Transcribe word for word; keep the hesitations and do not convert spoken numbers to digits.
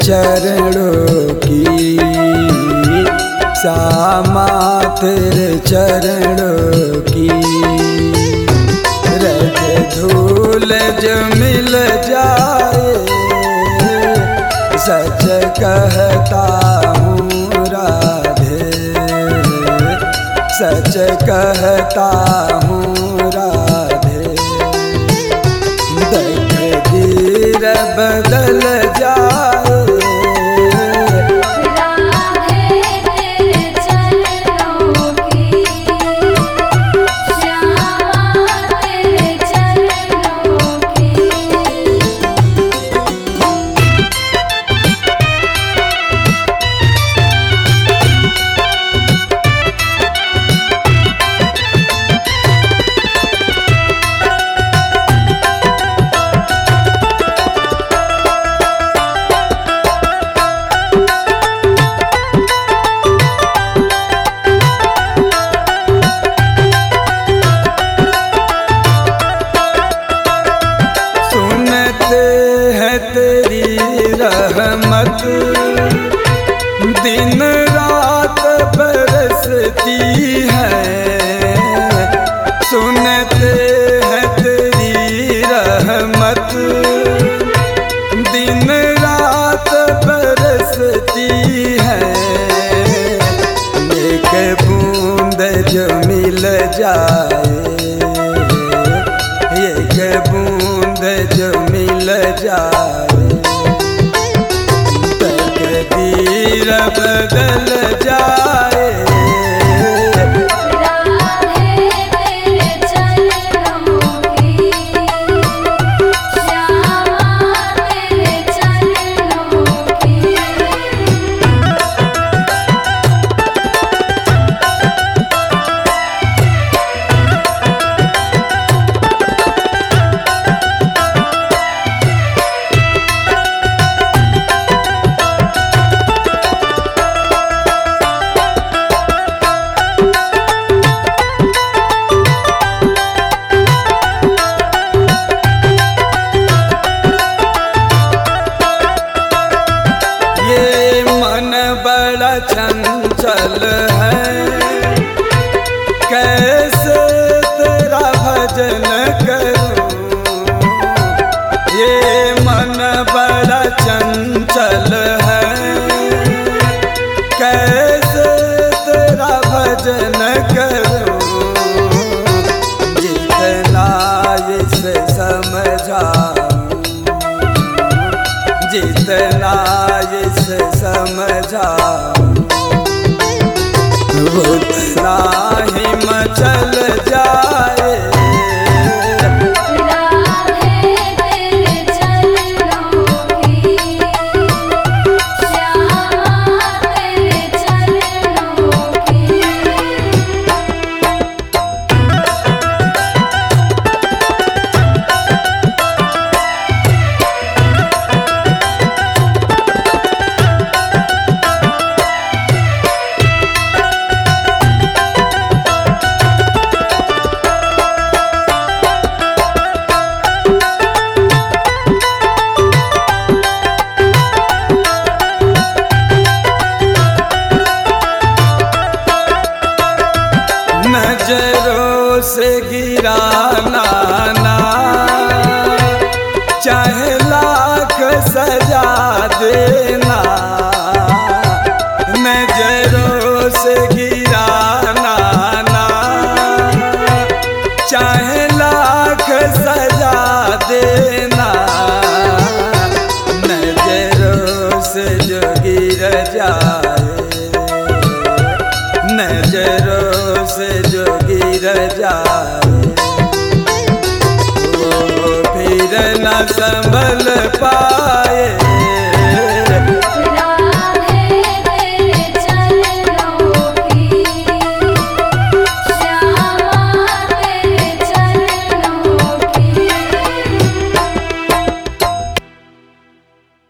चरणों की, श्यामा तेरे चरणों की। रज धूल जो मिल जाए, सच कहता हूँ राधे, सच कहता हूँ राधे। तकदीर बदल जाए, रहमत दिन रात बरसती है। सुनते हैं तेरी रहमत दिन रात बरसती है। एक बूंद जो मिल जाए, एक बूंद जो मिल जाए, तकदीर बदल जाए। चंचल है, कैसे तेरा भजन करूं। ये मन बड़ा चंचल है, कैसे तेरा भजन करूं। जितना इसे समझाऊं, जितना इसे समझाऊं, उतना ही मचल जाए। नजरों से गिराना ना, चाहे लाख सजा देना। नजरों से गिराना ना, चाहे लाख सजा देना। नजरों से जो गिर जाए, नजरों से जो गिर जाए, वो फिर न संभल पा